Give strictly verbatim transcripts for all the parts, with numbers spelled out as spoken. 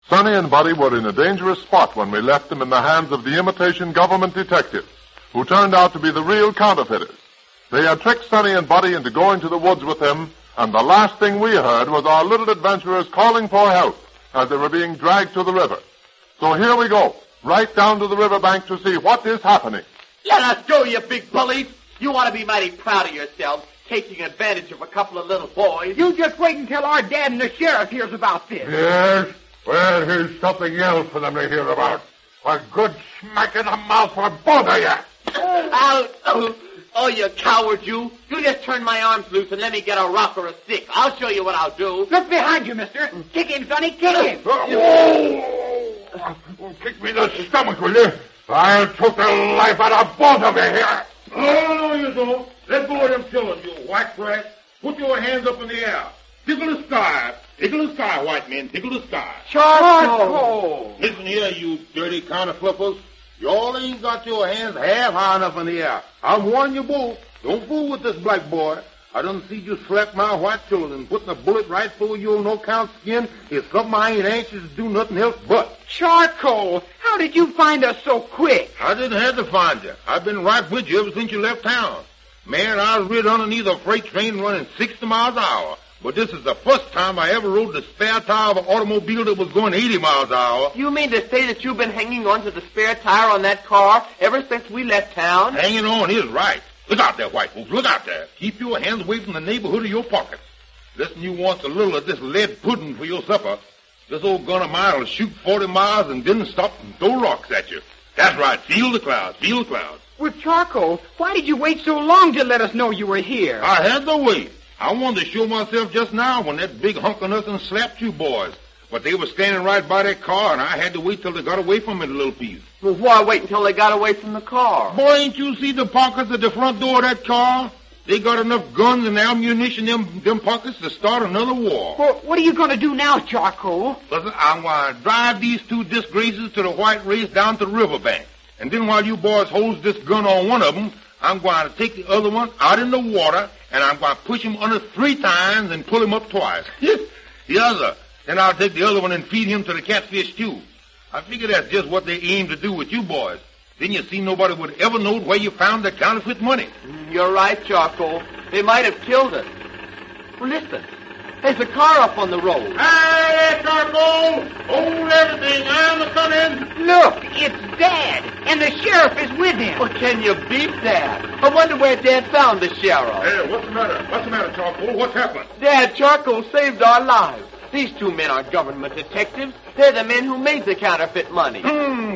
Sonny and Buddy were in a dangerous spot when we left them in the hands of the imitation government detectives, who turned out to be the real counterfeiters. They had tricked Sonny and Buddy into going to the woods with them, and the last thing we heard was our little adventurers calling for help as they were being dragged to the river. So here we go, right down to the riverbank to see what is happening. Let us go, you big bullies. You ought to be mighty proud of yourselves, taking advantage of a couple of little boys. You just wait until our dad and the sheriff hears about this. Yes? Well, here's something else for them to hear about. A good smack in the mouth for both of you. Oh, oh, oh, you coward, you. You just turn my arms loose and let me get a rock or a stick. I'll show you what I'll do. Look behind you, mister. Kick him, Sonny, kick him. Oh, kick me in the stomach, will you? I'll choke the life out of both of you here. No, no, you don't. Let go of them children, you white rat. Put your hands up in the air. Tickle the sky. Tickle the sky, white men. Tickle the sky. Charcoal. Listen here, you dirty counterfeiters. You all ain't got your hands half high enough in the air. I'm warning you both. Don't fool with this black boy. I done see you slap my white children and putting a bullet right through your no-count skin is something I ain't anxious to do nothing else but. Charcoal, how did you find us so quick? I didn't have to find you. I've been right with you ever since you left town. Man, I rid underneath a freight train running sixty miles an hour. But this is the first time I ever rode the spare tire of an automobile that was going eighty miles an hour. You mean to say that you've been hanging on to the spare tire on that car ever since we left town? Hanging on is right. Look out there, white folks. Look out there. Keep your hands away from the neighborhood of your pockets. Listen, you want a little of this lead pudding for your supper. This old gun of mine will shoot forty miles and then stop and throw rocks at you. That's right. Feel the clouds. Feel the clouds. With Charcoal, why did you wait so long to let us know you were here? I had to wait. I wanted to show myself just now when that big hunk of nothing slapped you boys. But they were standing right by that car, and I had to wait till they got away from it a little piece. Well, why wait until they got away from the car? Boy, ain't you see the pockets at the front door of that car? They got enough guns and ammunition in them, them pockets to start another war. Well, what are you going to do now, Charcoal? Listen, I'm going to drive these two disgraces to the white race down to the riverbank. And then while you boys hold this gun on one of them, I'm going to take the other one out in the water, and I'm going to push him under three times and pull him up twice. The other. Then I'll take the other one and feed him to the catfish, too. I figure that's just what they aim to do with you boys. Then you see nobody would ever know where you found the counterfeit money. You're right, Charcoal. They might have killed us. Well, listen. There's a car up on the road. Hey, Charcoal! Hold everything. I'm coming. Look, it's Dad, and the sheriff is with him. Well, can you beat that? I wonder where Dad found the sheriff. Hey, what's the matter? What's the matter, Charcoal? What's happened? Dad, Charcoal saved our lives. These two men are government detectives. They're the men who made the counterfeit money. Hmm,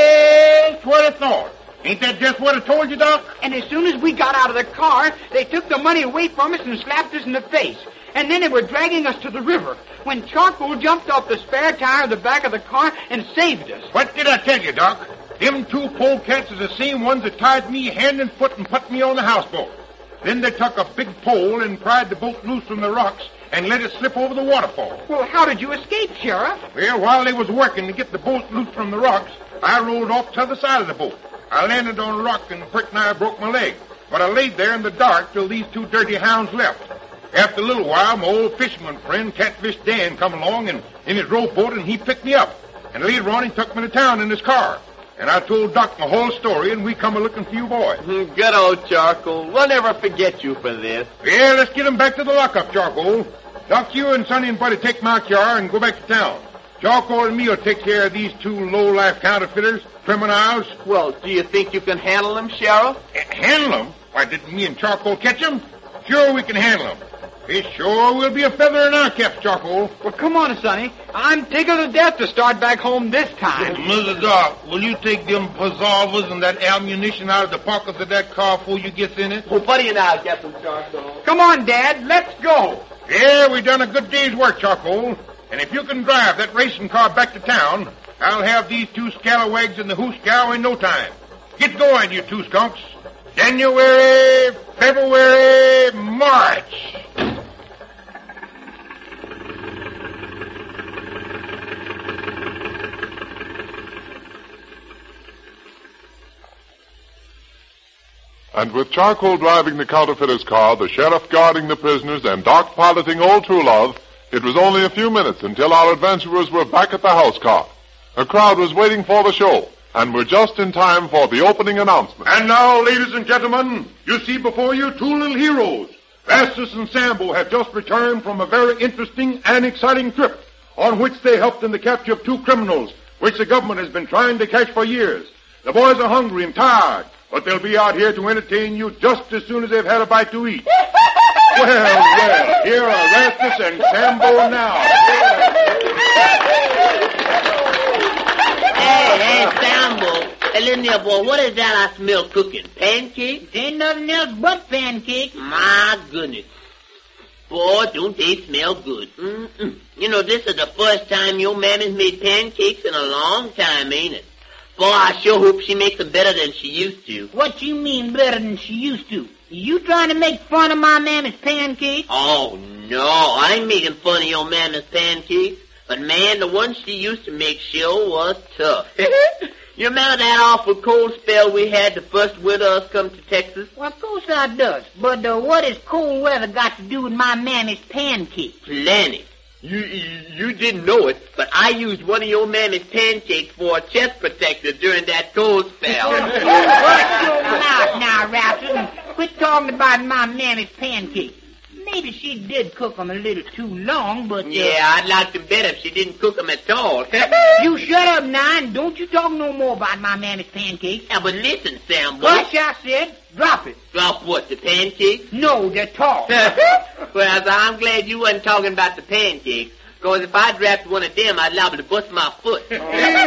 just what I thought. Ain't that just what I told you, Doc? And as soon as we got out of the car, they took the money away from us and slapped us in the face. And then they were dragging us to the river when Charcoal jumped off the spare tire of the back of the car and saved us. What did I tell you, Doc? Them two polecats are the same ones that tied me hand and foot and put me on the houseboat. Then they took a big pole and pried the boat loose from the rocks and let it slip over the waterfall. Well, how did you escape, Sheriff? Well, while they was working to get the boat loose from the rocks, I rolled off to the other side of the boat. I landed on a rock and pretty nigh broke my leg. But I laid there in the dark till these two dirty hounds left. After a little while, my old fisherman friend, Catfish Dan, come along and in his rowboat, and he picked me up. And later on, he took me to town in his car. And I told Doc my whole story, and we come a-looking for you boys. Good old Charcoal. We'll never forget you for this. Yeah, let's get him back to the lockup, Charcoal. Doc, you and Sonny and Buddy take my car and go back to town. Charcoal and me will take care of these two low-life counterfeiters, criminals. Well, do you think you can handle them, Sheriff? Uh, handle them? Why, didn't me and Charcoal catch them? Sure we can handle them. It sure will be a feather in our caps, Charcoal. Well, come on, Sonny. I'm tickled to death to start back home this time. Missus Doc, will you take them preservers and that ammunition out of the pockets of that car before you get in it? Well, Buddy and I'll get them, Charcoal. Come on, Dad. Let's go. Yeah, we've done a good day's work, Charcoal. And if you can drive that racing car back to town, I'll have these two scalawags in the hoosegow in no time. Get going, you two skunks. January, February, March. And with Charcoal driving the counterfeiter's car, the sheriff guarding the prisoners, and Doc piloting Old True Love, It was only a few minutes until our adventurers were back at the house car. A crowd was waiting for the show, and we're just in time for the opening announcement. And now, ladies and gentlemen, you see before you two little heroes. Vastus and Sambo have just returned from a very interesting and exciting trip on which they helped in the capture of two criminals which the government has been trying to catch for years. The boys are hungry and tired, but they'll be out here to entertain you just as soon as they've had a bite to eat. Well, well, here are Vastus and Sambo now. Hey, hey, Sambo. Hey, listen here, boy, what is that I smell cooking? Pancakes? Ain't nothing else but pancakes. My goodness. Boy, don't they smell good. Mm-mm. You know, this is the first time your mammy's made pancakes in a long time, ain't it? Boy, I sure hope she makes them better than she used to. What you mean better than she used to? You trying to make fun of my mammy's pancakes? Oh, no, I ain't making fun of your mammy's pancakes. But, man, the ones she used to make sure was tough. You remember that awful cold spell we had the first winter us come to Texas? Well, of course I does. But uh, what has cold weather got to do with my mammy's pancakes? Plenty. You, you you didn't know it, but I used one of your mammy's pancakes for a chest protector during that cold spell. Now, now, Raptor, and quit talking about my mammy's pancakes. Maybe she did cook them a little too long, but... Uh, yeah, I'd like them better if she didn't cook them at all. You shut up now, and don't you talk no more about my mammy's pancakes. Yeah, but listen, Sambo. What I said, drop it. Drop what, the pancakes? No, the talk. Well, I'm glad you wasn't talking about the pancakes, because if I dropped one of them, I'd liable to bust my foot. You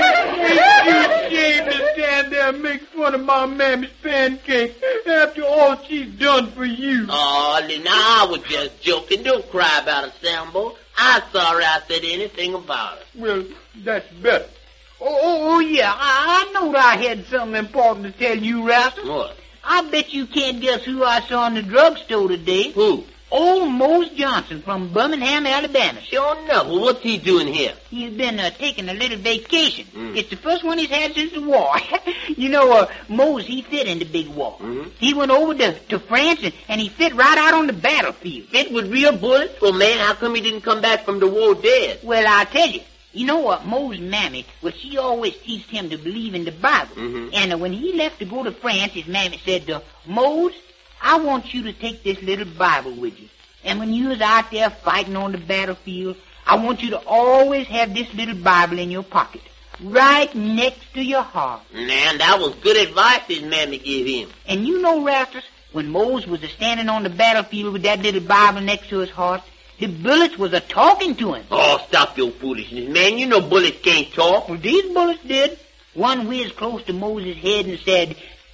ashamed to stand there and make fun of my mammy's pancakes after all she's done for you. Oh, now I was just joking. Don't cry about it, Sambo. I'm sorry I said anything about it. Well, that's better. Oh, oh, oh yeah, I, I know I had something important to tell you, Rascal. What? I bet you can't guess who I saw in the drugstore today. Who? Old Mose Johnson from Birmingham, Alabama. Sure enough. Well, what's he doing here? He's been uh, taking a little vacation. Mm. It's the first one he's had since the war. You know, uh, Mose, he fit in the big war. Mm-hmm. He went over to, to France, and, and he fit right out on the battlefield. Fit with real bullets? Well, man, how come he didn't come back from the war dead? Well, I'll tell you. You know what, Mose's mammy, well, she always teased him to believe in the Bible. Mm-hmm. And uh, when he left to go to France, his mammy said, uh, Mose, I want you to take this little Bible with you. And when you was out there fighting on the battlefield, I want you to always have this little Bible in your pocket, right next to your heart. Man, that was good advice his mammy gave him. And you know, Rastus, when Mose was standing on the battlefield with that little Bible next to his heart, the bullets was a-talking to him. Oh, stop your foolishness, man. You know bullets can't talk. Well, these bullets did. One whizzed close to Moses' head and said,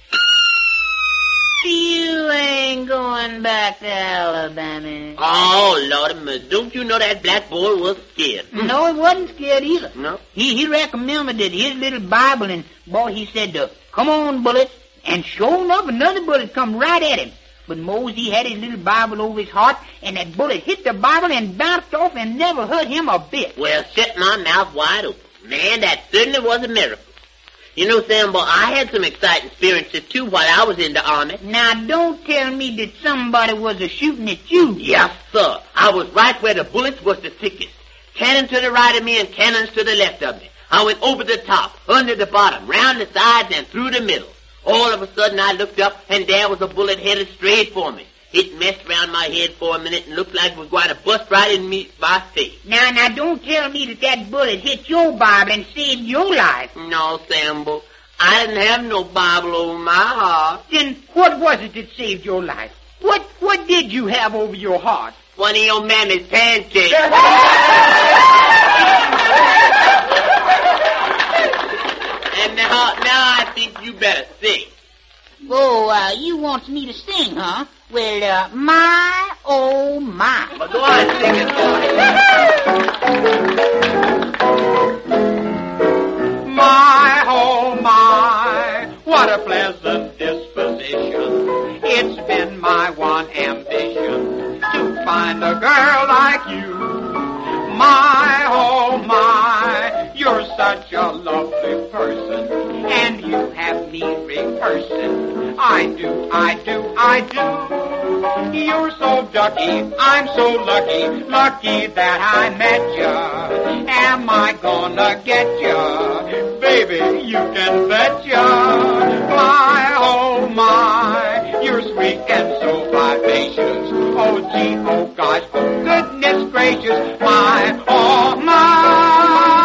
"You ain't going back to Alabama." Oh, Lord, don't you know that black boy was scared? No, he wasn't scared either. No? He he recommended his little Bible, and, boy, he said, uh, "Come on, bullet." And sure enough, another bullet come right at him. But Mose, he had his little Bible over his heart, and that bullet hit the Bible and bounced off and never hurt him a bit. Well, shut my mouth wide open. Man, that certainly was a miracle. You know, Sambo, I had some exciting experiences, too, while I was in the Army. Now, don't tell me that somebody was a-shooting at you. Yes, sir. I was right where the bullets was the thickest. Cannons to the right of me and cannons to the left of me. I went over the top, under the bottom, round the sides, and through the middle. All of a sudden, I looked up, and there was a bullet headed straight for me. It messed around my head for a minute and looked like it was going to bust right in me, my face. Now, now, don't tell me that that bullet hit your Bible and saved your life. No, Sambo. I didn't have no Bible over my heart. Then what was it that saved your life? What what did you have over your heart? One of your mammy's pancakes. And now, now I think you better sing. Oh, uh, you want me to sing, huh? Well, uh, my, oh, my. Well, go on, sing it, My, oh, my, what a pleasant disposition. It's been my one ambition to find a girl like you. My, oh, my, you're such a lovely person, and you have me rehearsing. I do, I do, I do. You're so ducky, I'm so lucky, lucky that I met ya. Am I gonna get ya? Baby, you can bet ya. My, oh my, you're sweet and so vivacious. Oh gee, oh gosh, oh goodness gracious. My, oh my.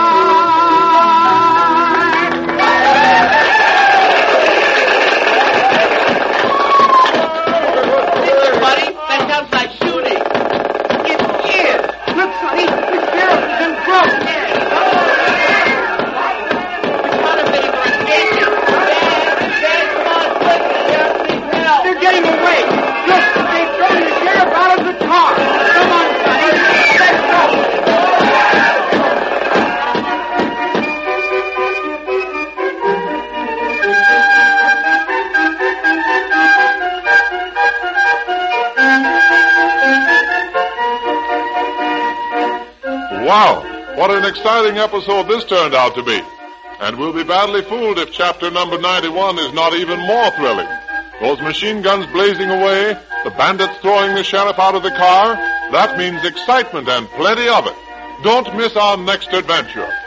Wow, what an exciting episode this turned out to be. And we'll be badly fooled if chapter number ninety-one is not even more thrilling. Those machine guns blazing away, the bandits throwing the sheriff out of the car, that means excitement and plenty of it. Don't miss our next adventure.